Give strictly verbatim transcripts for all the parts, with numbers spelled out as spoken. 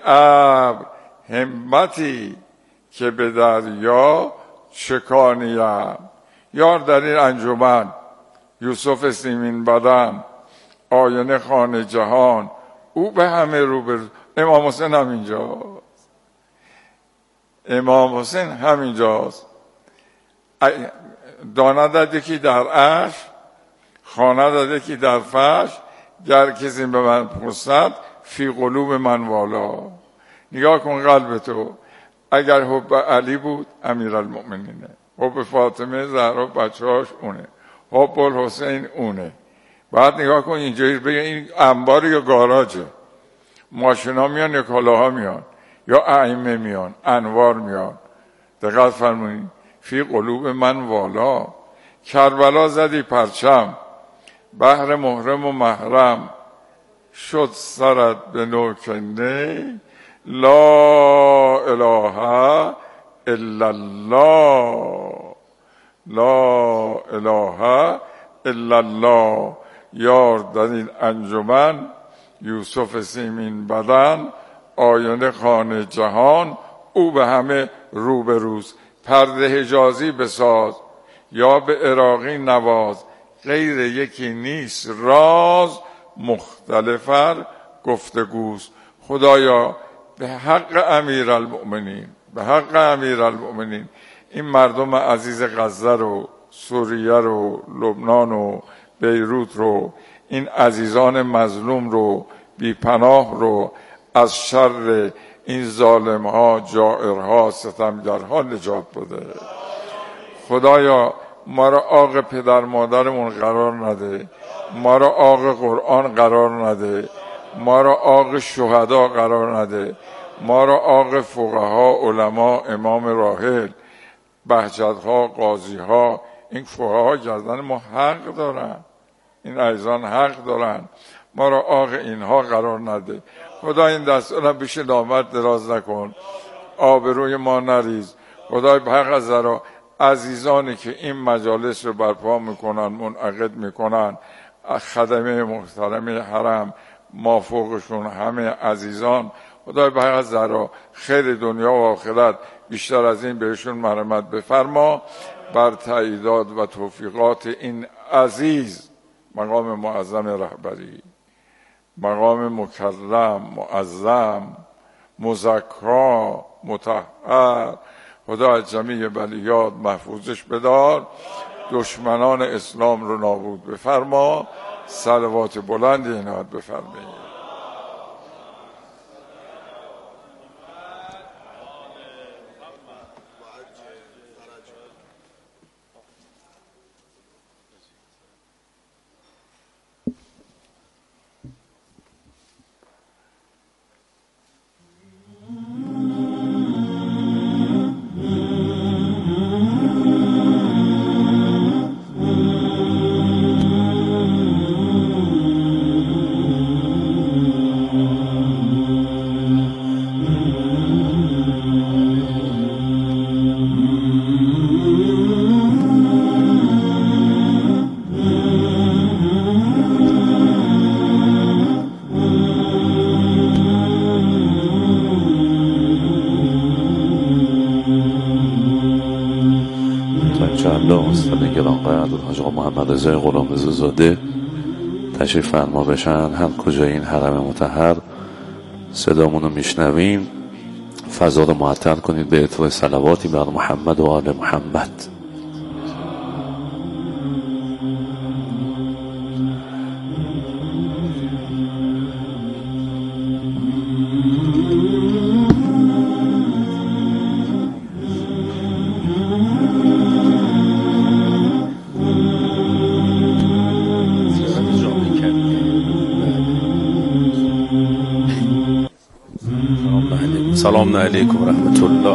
ابر همتی که به دریا چکانیم. یار در این انجمن یوسف سیمین بدن، آینه خانه جهان، او به همه رو بر. امام حسین همینجاست، امام حسین همینجاست. دانه داد یکی در عرش، خانه داد یکی در فرش، گر کسی به من پرسد فی قلوب من والا. نگاه کن قلب تو، اگر حب علی بود امیرالمؤمنینه، حب فاطمه زهرا بچه‌هاش اونه، حب الحسین اونه. بعد نگاه کن اینجوری بگه این انبار یا گاراژه، ماشینا میان یا کالاها میان یا ائمه میان، انوار میان. دقت فرمایید، فی قلوب من والا. کربلا زدی پرچم، بحر محرم و محرم، شد سرت به نوکنده، لا اله الا الله، لا اله الا الله. یار در این انجمن یوسف سیمین بدن، آینه خانه جهان، او به همه رو به روز. پرده حجازی بساز یا به عراقی نواز، غیر یکی نیست راز، مختلفر گفتگوست. خدایا به حق امیرالمؤمنین، به حق امیرالمؤمنین این مردم عزیز غزه رو، سوریه رو، لبنان و بیروت رو، این عزیزان مظلوم رو، بی پناه رو از شر این ظالمها، جائرها، ستمگرها نجات بده. خدایا ما را عاق پدر مادرمون قرار نده، ما را عاق قرآن قرار نده، ما را عاق شهدا قرار نده، ما را عاق فقها، علما، امام راحل، بهجت‌ها، قاضی‌ها. این فقها گردن ما حق دارن، این عزیزان حق دارن، ما را عاق اینها قرار نده. خدا این دستورم پیش دامت دراز نکن، آبروی ما نریز. خدای به حق از ذرا عزیزانی که این مجالس رو برپا میکنن، منعقد میکنن، خدمه محترم حرم، ما فوقشون همه عزیزان، خدای به حق از ذرا خیر دنیا و آخرت بیشتر از این بهشون مرحمت بفرما. بر تاییدات و توفیقات این عزیز مقام معظم رهبری، مقام مکرم، معظم، مزکا، مطهر، خدا از جمیع بلیات محفوظش بدار، دشمنان اسلام رو نابود بفرما. صلوات بلندی عنایت بفرمایید. حاج آقا محمد رضا غلامرضا زاده تشریف فرما بشن. هم کجای این حرم مطهر صدامون رو میشنویم، فضا رو معطر کنید به اطلاع صلواتی بر محمد و آل محمد. سلام علیکم و رحمت الله.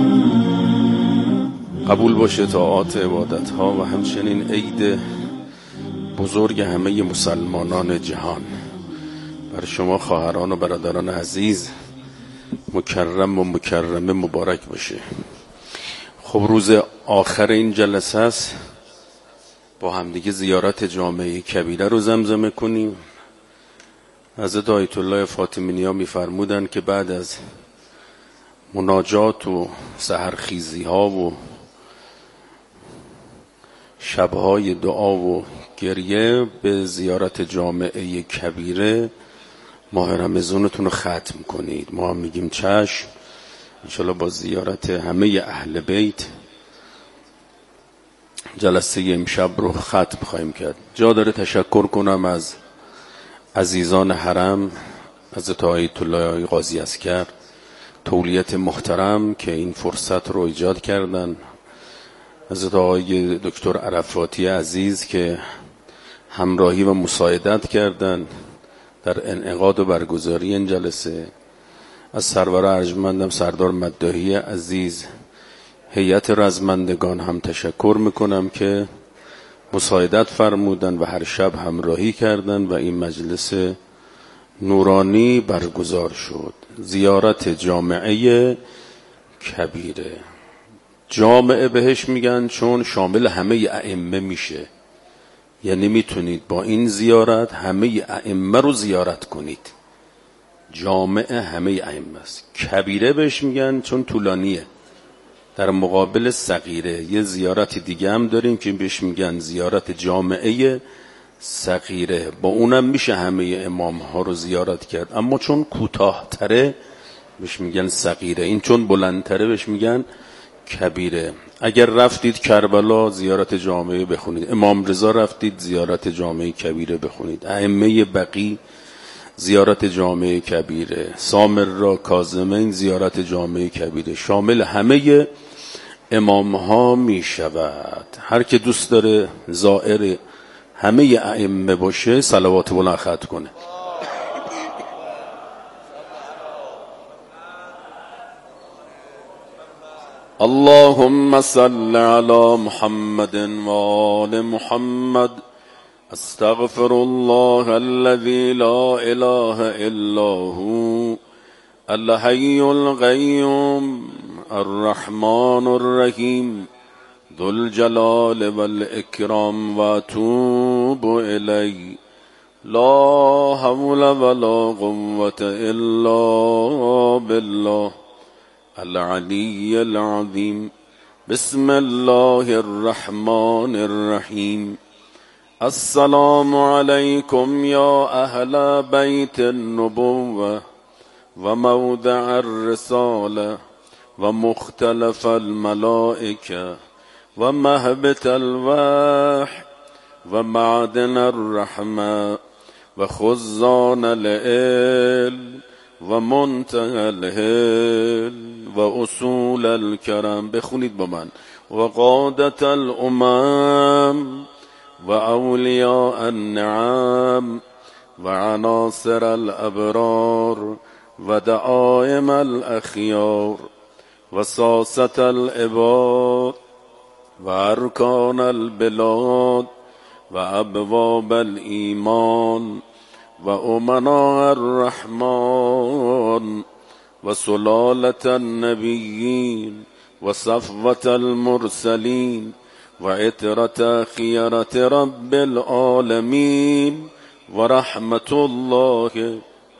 قبول باشه طاعات عبادت ها و همچنین عید بزرگ همه مسلمانان جهان بر شما خواهران و برادران عزیز مکرم و مکرمه مبارک باشه. خب روز آخر این جلسه است، با همدیگه زیارت جامعه کبیره رو زمزمه کنیم. حضرت آیت الله فاطمی نیا می‌فرمودند که بعد از مناجات و سحرخیزی ها و شبهای دعا و گریه به زیارت جامعه کبیره ماه رمضانتون رو ختم کنید. ما هم میگیم چشم، انشالله با زیارت همه اهل بیت جلسه امشب رو ختم خواهیم کرد. جا داره تشکر کنم از عزیزان حرم، حضرت آیت الله قاضی عسکر، تولیت محترم که این فرصت رو ایجاد کردن، حضرت آقای دکتر عرفاتی عزیز که همراهی و مساعدت کردن در انعقاد و برگزاری این جلسه، از سرور ارجمندم سردار مداحی عزیز، هیئت رزمندگان هم تشکر میکنم که مساعدت فرمودن و هر شب همراهی کردن و این مجلس نورانی برگزار شد. زیارت جامعه کبیره، جامعه بهش میگن چون شامل همه ائمه میشه، یعنی میتونید با این زیارت همه ائمه رو زیارت کنید. جامعه همه ائمه است. کبیره بهش میگن چون طولانیه، در مقابل صغیره. یه زیارت دیگه هم داریم که بهش میگن زیارت جامعه صغیره، با اونم میشه همه امام ها رو زیارت کرد، اما چون کوتاه تره بهش میگن صغیره، این چون بلندتره بهش میگن کبیره. اگر رفتید کربلا زیارت جامعه بخونید، امام رضا رفتید زیارت جامعه کبیره بخونید، ائمه بقی زیارت جامعه کبیره، سامرا، کاظمین زیارت جامعه کبیره، شامل همه امام ها می شود. هر که دوست داره زائر همه ائمه باشه صلوات بلند ختم کنه. اللهم صل على محمد وآل محمد. استغفر الله الذي لا اله الا هو الحي القيوم الرحمن الرحيم ذو الجلال والإكرام واتوب إليه. لا حول ولا قوة إلا بالله العلي العظيم. بسم الله الرحمن الرحيم. السلام عليكم يا أهل بيت النبوة وموضع الرسالة ومختلف الملائكة ومهبط الوحي ومعدن الرحمة وخزان العلم ومنتهى الهل وأصول الكرم. بخونید با من. وقادة الأمم وأولياء النعم وعناصر الأبرار ودعائم الأخيار وساسة العباد وأركان البلاد وأبواب الإيمان وأمناء الرحمن وسلالة النبيين وصفوة المرسلين وعترة خيرة رب العالمين ورحمة الله.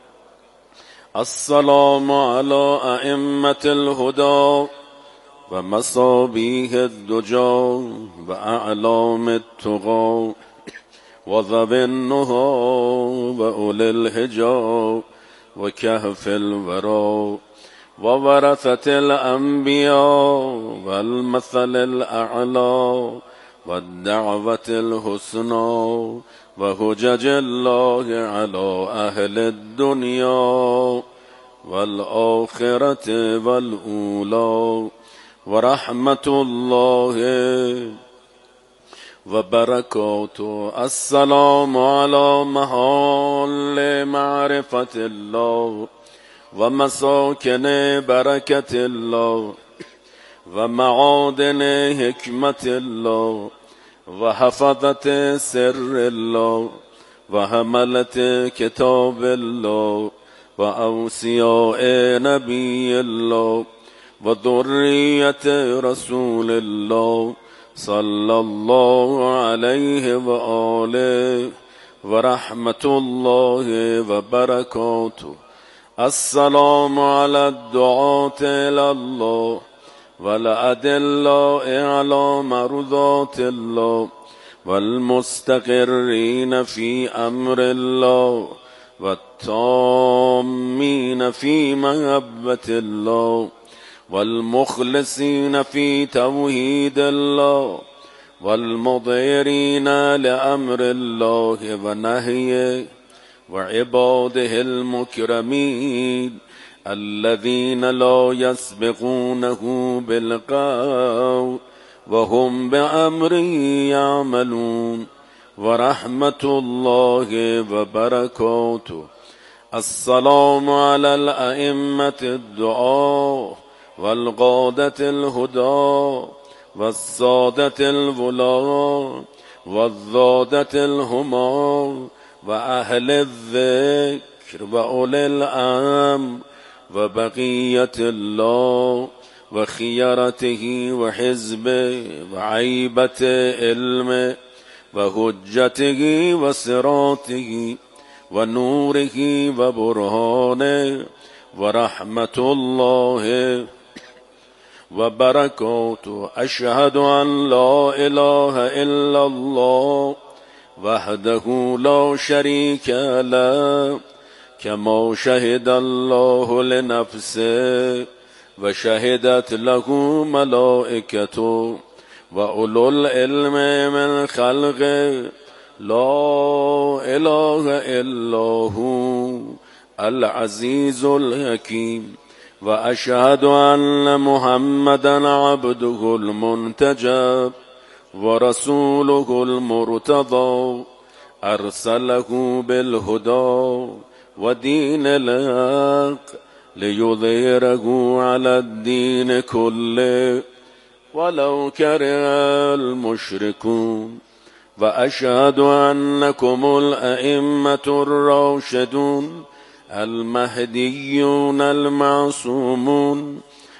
السلام على أئمة الهدى ومصابيح الدجى وأعلام التقى وذوي النهى وأولي الهجى وكهف الورى وورثة الأنبياء والمثل الأعلى والدعوة الحسنى وحجج الله على أهل الدنيا والآخرة والأولى ورحمة الله وبركاته. السلام على محل معرفة الله ومساكن بركة الله ومعادن حكمة الله وحفظة سر الله وحملة كتاب الله وأوصياء نبي الله وذرية رسول الله صلى الله عليه وآله ورحمة الله وبركاته. السلام على الدعاة إلى الله والأدلاء على مرضات الله والمستقرين في أمر الله والتامين في محبة الله والمخلصين في توحيد الله والمضيرين لأمر الله ونهيه وعباده المكرمين الذين لا يسبقونه بالقول وهم بأمره يعملون ورحمة الله وبركاته. السلام على الأئمة الدعاء والقادة الهدى والسادة الولاة والذادة الهمام وأهل الذكر وأولي الأمر وبقية الله وخيرته وحزبه وعيبة علمه وحجته وصراطه ونوره وبرهانه ورحمة الله وبركاته. أشهد أن لا إله إلا الله وحده لا شريك له كما شهد الله لنفسه وشهدت له ملائكته وأولو العلم من خلقه لا إله إلا هو العزيز الحكيم. وأشهد أن محمدا عبده المنتجب ورسوله المرتضى أرسله بالهدى ودين الحق ليظهره على الدين كله ولو كره المشركون. وأشهد أنكم الأئمة الراشدون المهديون المعصومون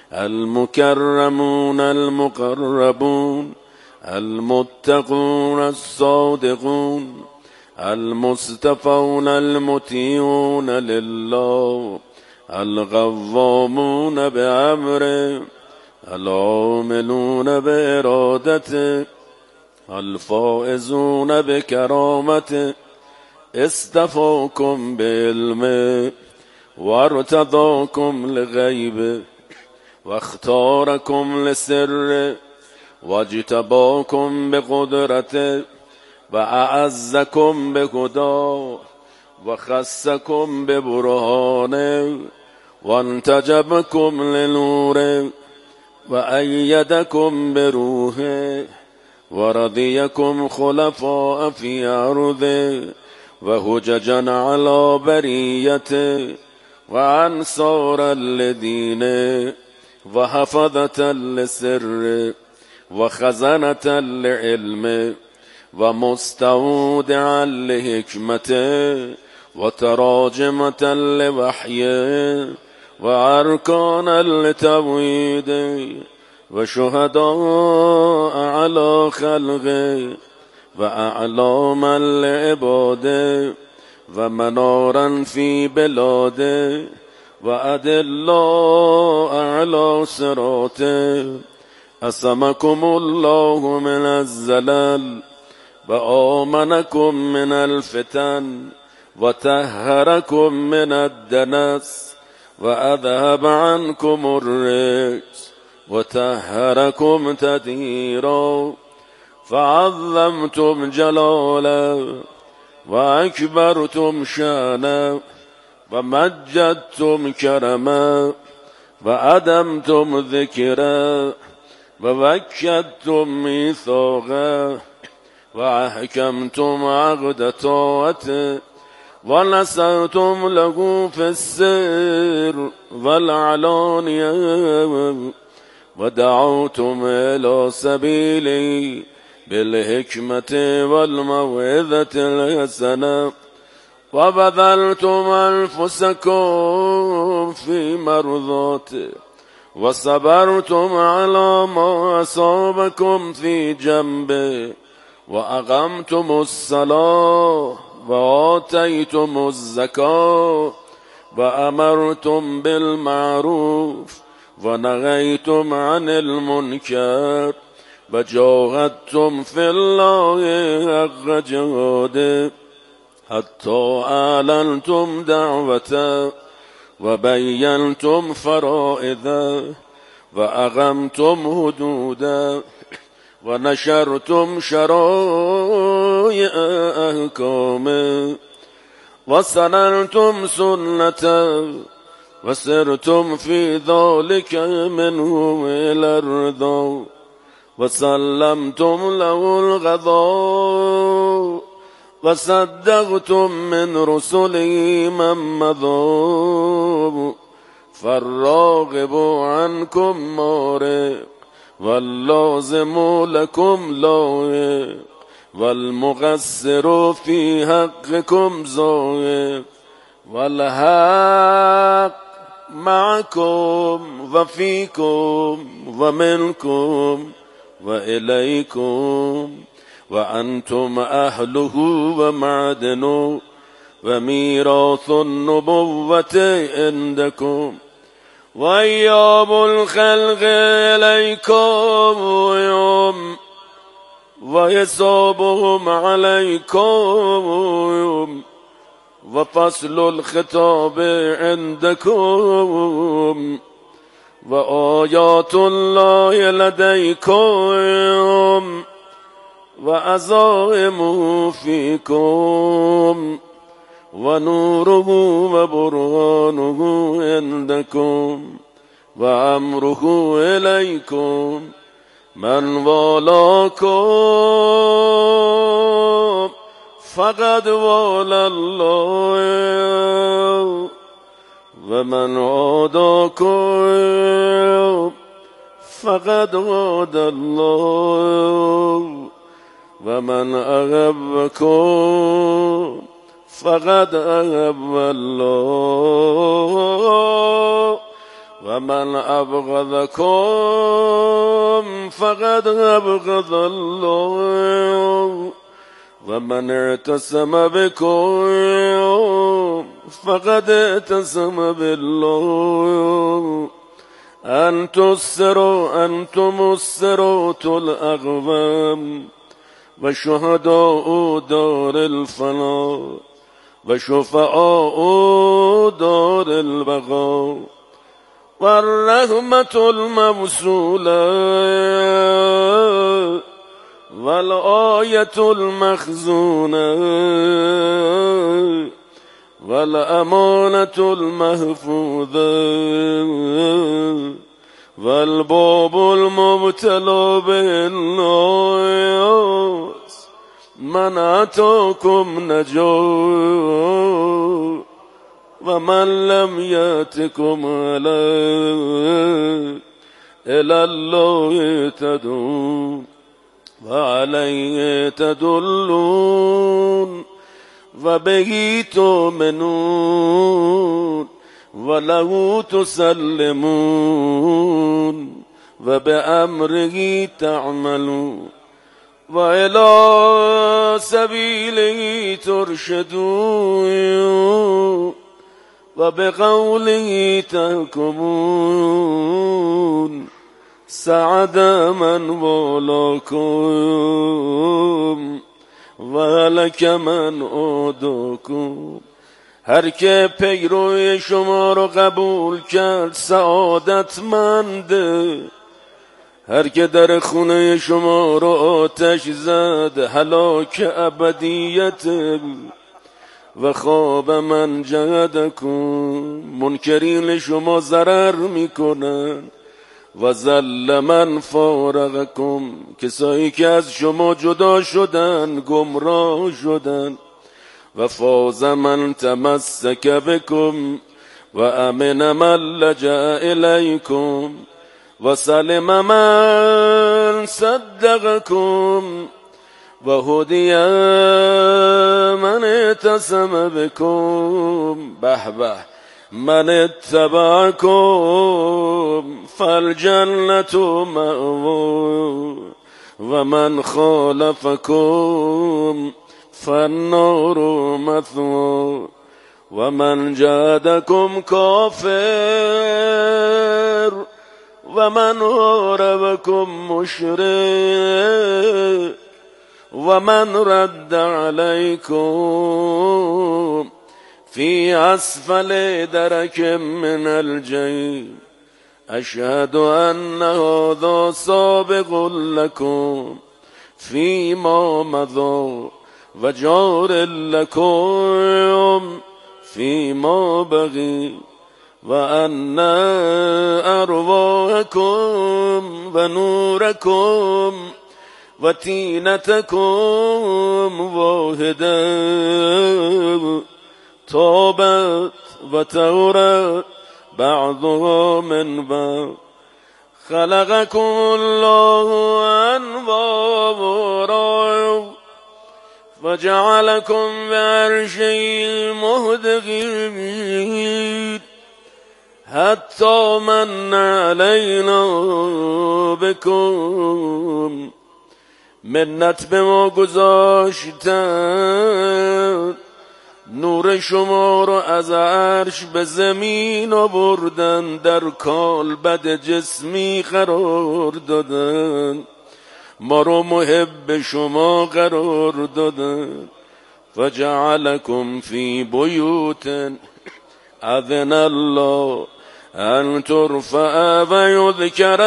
المكرمون المقربون المتقون الصادقون المصطفون المطيعون لله القوامون بأمره العاملون بإرادته الفائزون بكرامته اصطفاكم بعلمه وارتضاكم لغيبه واختاركم لسره واجتباكم بقدرته وأعزكم بهداه وخصكم ببرهانه وانتجبكم لنوره وأيدكم بروحه ورضيكم خلفاء في أرضه وهججا على بريته وأنصارا لدينه وحفظة لسره وخزنة لعلمه ومستودعا لحكمته وتراجمة لوحيه وأركانا لتوحيده وشهداء على خلقه وأعلاما لعباده ومنارا في بلاده وأدلاء على صراطه. أسمكم الله من الزلال وآمنكم من الفتن وطهركم من الدنس وأذهب عنكم الرجس وطهركم تطهيرا. فعظمتم جلاله وأكبرتم شانه ومجدتم كرما وأدمتم ذكرا ووكدتم ميثاقا وأحكمتم عقد طاعته ونصرتم له في السر والعلانية ودعوتم إلى سبيله بالحكمة والموعظة الحسنة وبذلتم أنفسكم في مرضاته وصبرتم على ما أصابكم في جنبه وأقمتم الصلاة وآتيتم الزكاة وأمرتم بالمعروف ونهيتم عن المنكر وجاهدتم في الله حق جهاده حتى أعلنتم دعوته وبينتم فرائضه وأقمتم حدوده ونشرتم شرائع أحكامه وسننتم سنته وسرتم في ذلك منه إلى الرضا وسلمتم له الغضاء وصدقتم من رسله من مضى فالراغب عنكم مارق واللازم لكم لائق والمقصر في حقكم زائق والحق معكم وفيكم ومنكم وإليكم وأنتم أهله ومعدنه وميراث النبوة عندكم وأيام الخلق إليكم يوم وحسابهم عليكم وفصل الخطاب عندكم وآيات الله لديكم وعزائمه فيكم ونوره وبرهانه عندكم وأمره إليكم من والاكم فقد والى الله ومن عاداكم فقد عاد الله ومن أحبكم فقد أحب الله ومن أبغضكم فقد أبغض الله ومن اعتصم بكم فقد اعتصم بالله أنتم السروا أنتم السروت الأغوام وشهداء دار الفناء وشفعاء دار البقاء والرحمة الموصولة والآية المخزونة والأمانة المحفوظة والباب المبتلى بالناس من أتاكم نجوا ومن لم يأتكم عليه إلى الله تدعون وعليه تدلون وبه تؤمنون وله تسلمون وبأمره تعملون وإلى سبيله ترشدون وبقوله تحكمون سعد من والاكم وهلك من عاداكم. هر که پیروی شما رو قبول کرد سعادتمنده، هر که در خونه شما رو آتش زد هلاک ابدیت. و خواب من جهدکم، منکرین شما ضرر میکنن. و ذل من فارقکم، کسایی که از شما جدا شدن گمراه شدن. و فاز من تمسک بکم و امن من لجأ الیکم و سلم من صدقکم و هدی من اعتصم بکم. به به من اتبعکم فالجنة مأوى و من خالفکم فالنار مثوى و من جادکم کافر و من حاربکم مشرک و من رد علیکم فی اسفل درک من الجحیم اشهد ان هذا سابق لكم فيما مضى و جار لكم فيما بقي و ان ارواحكم و نوركم و تینتكم واحده طابت و طهرت بعضها من بعض خلقكم الله أنوارا وجعلكم بعرشه مهدقين حتى من علينا بكم منت به ما گذاشتن نور شما رو از عرش به زمین آوردن در کالبد جسمی قرار دادن ما رو محب شما قرار دادن فجعلكم فی بیوت اذن الله ان ترفع و یذکر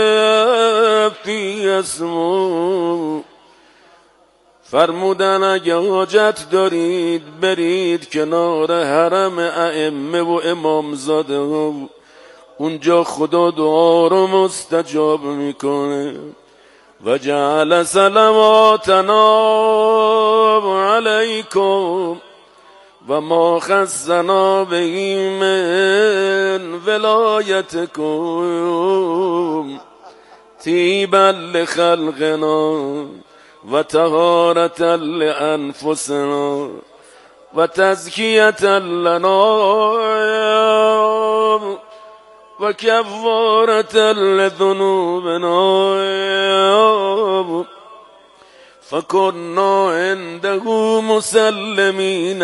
فی اسمه فرمودن اگه حاجت دارید برید کنار حرم ائمه و امامزاده ها اونجا خدا دعا رو مستجاب میکنه و جعل صلواتنا علیکم و ما خصنا به من ولایتکم طیبا لخلقنا و طهارة لأنفسنا و تزکیة لنا و کفارة لذنوبنا فكنا عنده مسلمين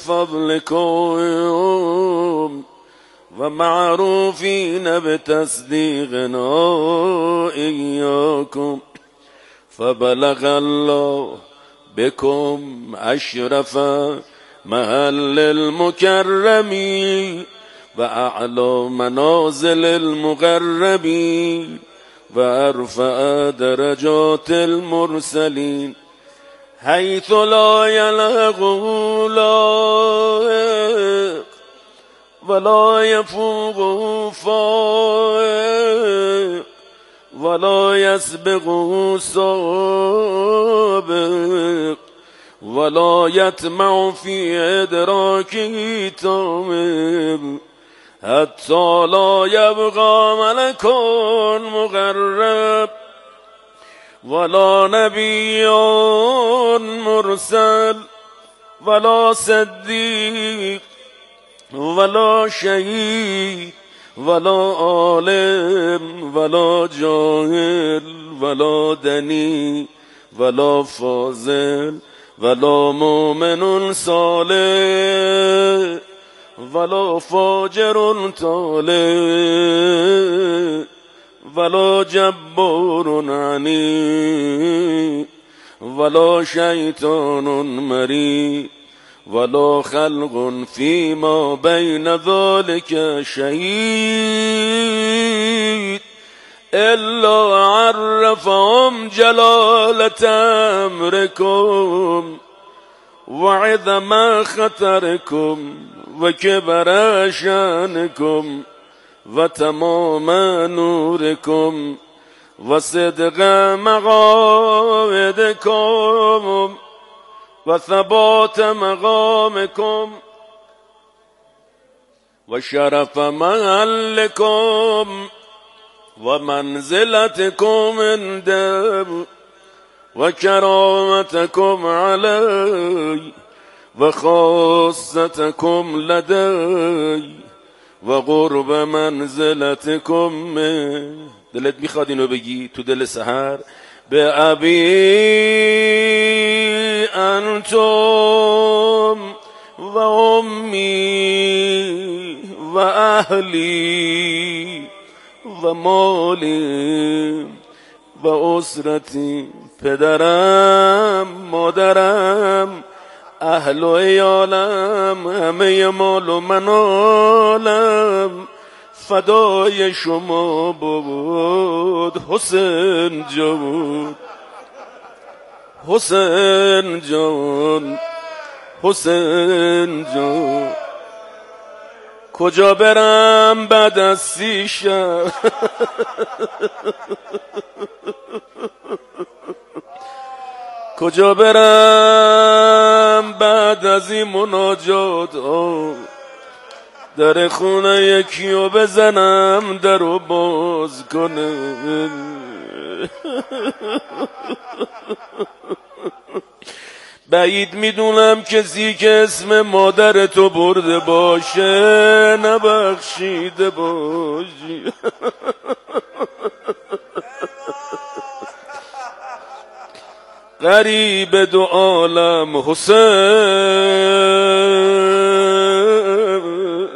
بفضلكم و معروفين بتصديقنا إياكم فبلغ الله بكم أشرف محل المكرمين وأعلى منازل المقربين وأرفع درجات المرسلين حيث لا يلحق لاحق ولا يفوق فائق ولا يسبقه سابق ولا يطمع في إدراكه طامع حتى لا يبقى ملك مقرب ولا نبي مرسل ولا صديق ولا شهيد ولا عالم ولا جاهل ولا دني ولا فاضل ولا مؤمن صالح ولا فاجر طالع ولا جبار عنيد ولا شيطان مريد ولا خلق فيما بين ذلك شهيد إلا عرفهم جلالة أمركم وعظم خطركم وكبر شانكم وتمام نوركم وصدق مقاصدكم وثبات مقامكم وشرف محلكم ومنزلتكم عنده وكرامتكم علي وخاصتكم لدي وقرب منزلتكم من دلت میخواد اینو بگی تو دل سحر به ابی انتم و امی و اهلی و مالی و اسرتی، پدرم، مادرم، اهل و عیالم، همه مال و منالم فدای شما بود حسین جان، حسین جان، حسین جان. کجا برم بعد از سی شب کجا برم بعد از این مناجات، در خونه یکیو بزنم درو باز کنه. بعید میدونم کسی که اسم مادر تو برده باشه نبخشیده باشی. غریب دو عالم حسین،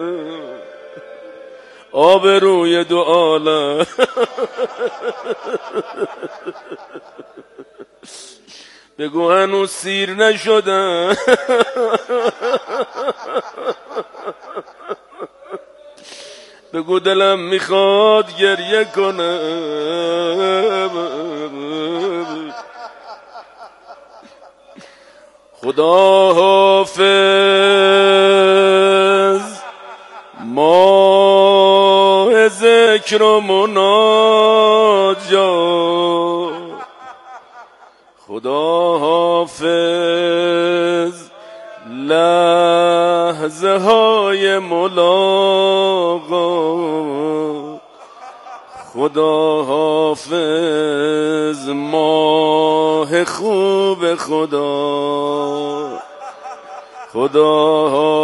آبروی دو عالم. بگو هنوز سیر نشدن. بگو دلم میخواد گریه کنم. خدا حافظ ماه ذکر و مناجات، خدا حافظ لحظه های ملاقات، خدا حافظ ماه خوب خدا، خدا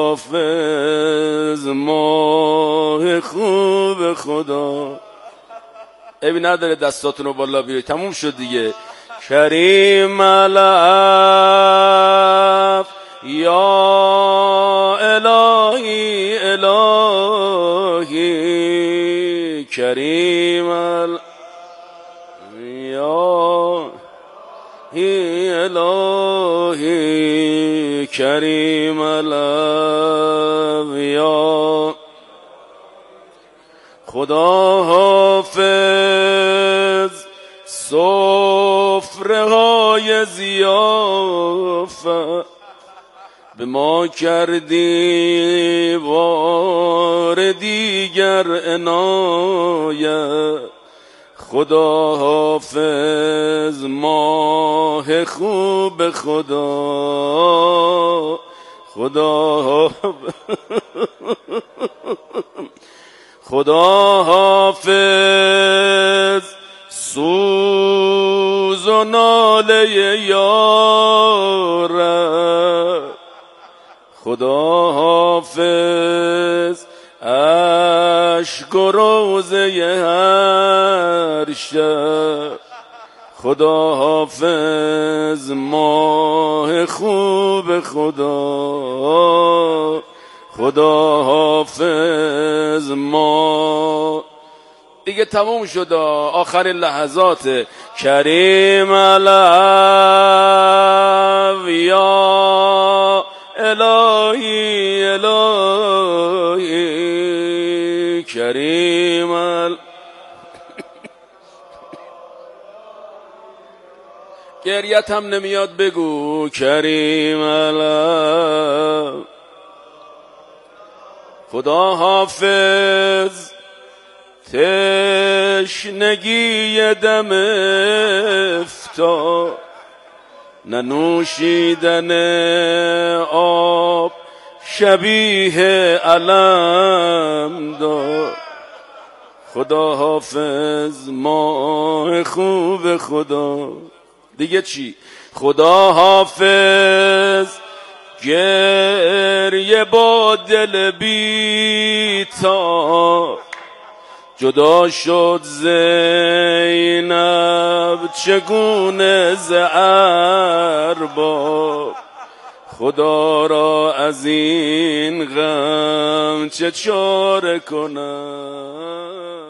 حافظ ماه خوب خدا. عیبی نداره دستاتون رو بالا بیارید. تموم شد دیگه. کریم العف یا الهی الهی، کریم العف یا الهی، کریم العف یا. خدا حافظ سفره های ضیافت به ما کردی بار دیگر عنایت، خدا حافظ ماه خوب خدا، خدا حافظ خدا حافظ سوز و ناله یارم، خدا حافظ اشک و روزه هر شب، خدا حافظ ماه خوب خدا، خدا حافظ ما. دیگه تموم شد آخرین لحظات. کریم العف یا الهی الهی، کریم ال گریت هم نمیاد بگو کریم العف. خدا حافظ تشنگی دم افطار، ننوشیدن آب شبیه علم دار، خدا حافظ ماه خوب خدا. دیگه چی؟ خدا حافظ گریه با دل بی‌تاب، جدا شد زینب چگونه ز ارباب، خدا را از این غم چه چاره کنم.